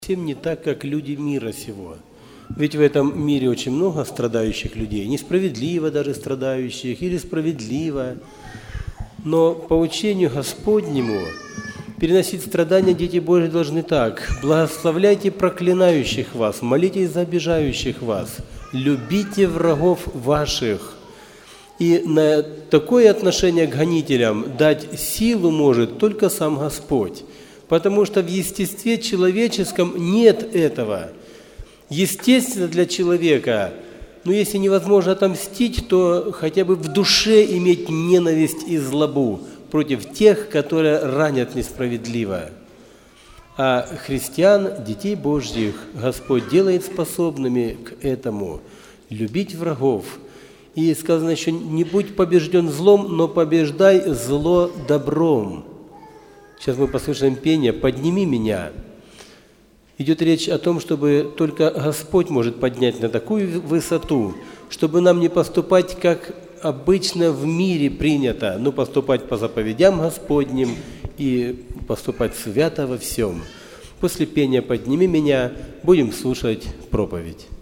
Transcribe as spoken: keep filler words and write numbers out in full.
совсем не так, как люди мира сего. Ведь в этом мире очень много страдающих людей, несправедливо даже страдающих или справедливо. Но по учению Господнему переносить страдания дети Божьи должны так: благословляйте проклинающих вас, молитесь за обижающих вас, любите врагов ваших. И на такое отношение к гонителям дать силу может только сам Господь, потому что в естестве человеческом нет этого. Естественно для человека, ну если невозможно отомстить, то хотя бы в душе иметь ненависть и злобу против тех, которые ранят несправедливо. А христиан, детей Божьих, Господь делает способными к этому любить врагов. И сказано еще: не будь побежден злом, но побеждай зло добром. Сейчас мы послушаем пение «Подними меня». Идет речь о том, чтобы только Господь может поднять на такую высоту, чтобы нам не поступать, как обычно в мире принято, но поступать по заповедям Господним и поступать свято во всем. После пения «Подними меня» будем слушать проповедь.